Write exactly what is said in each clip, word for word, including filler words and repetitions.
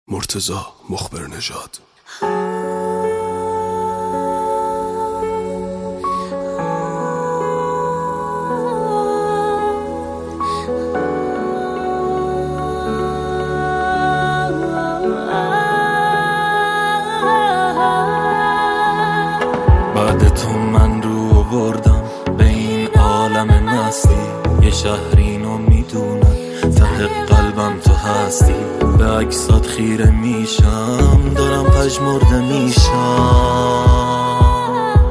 مرتضی مخبر نژاد. بعد تو من رو آوردم به این عالم مستی، یه شهرینو میدونم ته قلبم تو هستی. به عکسات خیره میشم، دارم پژمرده میشم.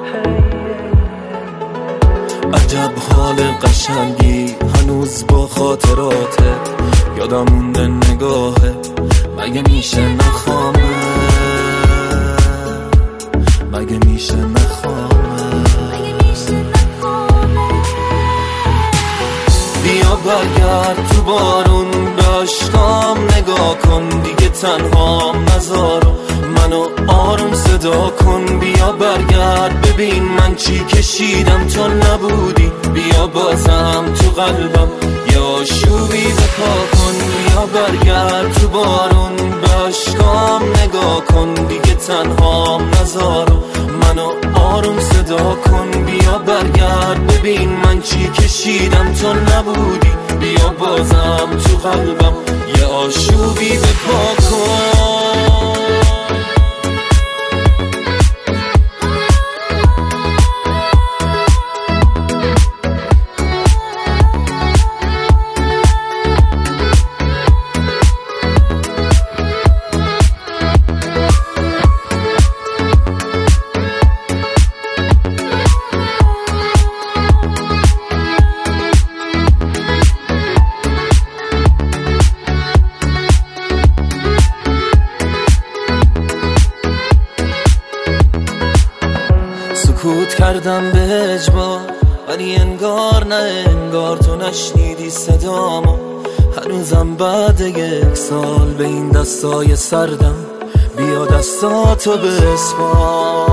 عجب حال قشنگی هنوز با خاطراته، یادم مونده نگاهه، مگه میشه نخوامه، مگه میشه نخوامه. بیا برگرد تو بارون به عشقام نگاه کن، دیگه تنهام نذارو منو آروم صدا کن. بیا برگرد ببین من چی کشیدم تو نبودی، بیا بازم تو قلبم یه آشوبی بپا کن. بیا برگرد تو بارون به عشقام نگاه کن، دیگه تنهام نذارو منو آروم صدا کن. بیا برگرد ببین من چی کشیدم تو نبودی، بیا بازم تو قلبم یه آشوبی بپا کن. سکوت کردم به اجبار، ولی انگار نه انگار تو نشنیدی صدامو. هنوزم بعد یک سال به این دستای سردم، بیا دستاتو بسپار.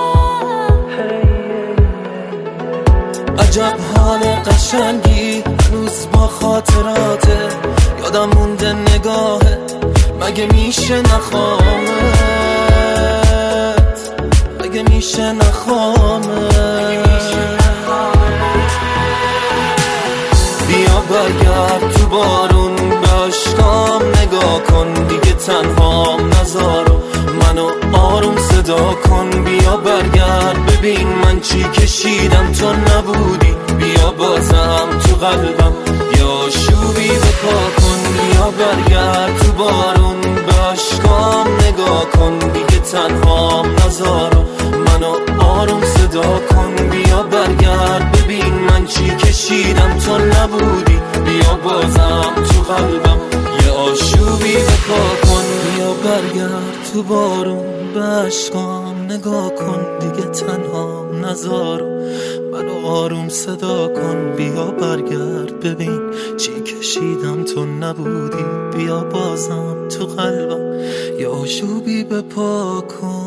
عجب حال قشنگی هنوز با خاطراته، یادم مونده نگاهه، مگه میشه نخوامه، مگه میشه نخوامه. بیا برگرد تو بارون به عشقام نگاه کن، دیگه تنهام نذارو منو آروم صدا کن. بیا برگرد ببین من چی کشیدم تو نبودی، بیا بازم تو قلبم یه آشوبی بپا کن. بیا برگرد تو بارون به عشقام نگاه کن، دیگه تنهام نذارو منو آروم صدا کن. بیا برگرد ببین من چی کشیدم تو نبودی، بیا بازم تو قلبم یه آشوبی بپا کن. بیا برگرد تو بارون به عشقام نگاه کن، دیگه تنهام نذارو منو آروم صدا کن. بیا برگرد ببین چی کشیدم تو نبودی، بیا بازم تو قلبم یه آشوبی بپا کن.